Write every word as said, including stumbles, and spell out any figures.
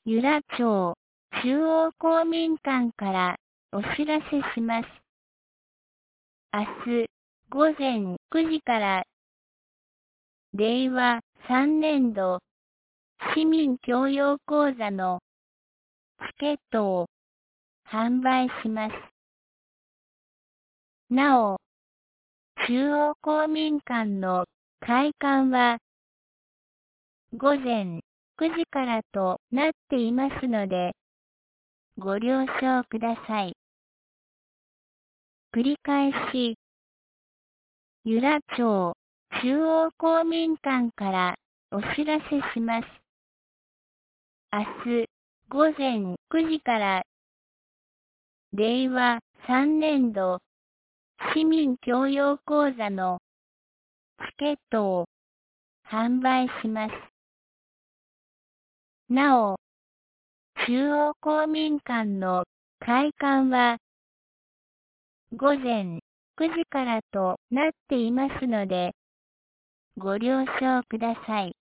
由良町中央公民館からお知らせします。明日午前くじかられいわさんねんど市民教養講座のチケットを販売します。なお、中央公民館の開館は午前くじからとなっていますので、ご了承ください。繰り返し、由良町中央公民館からお知らせします。明日午前くじかられいわさんねんど市民教養講座のチケットを販売します。なお、中央公民館の開館は午前くじからとなっていますので、ご了承ください。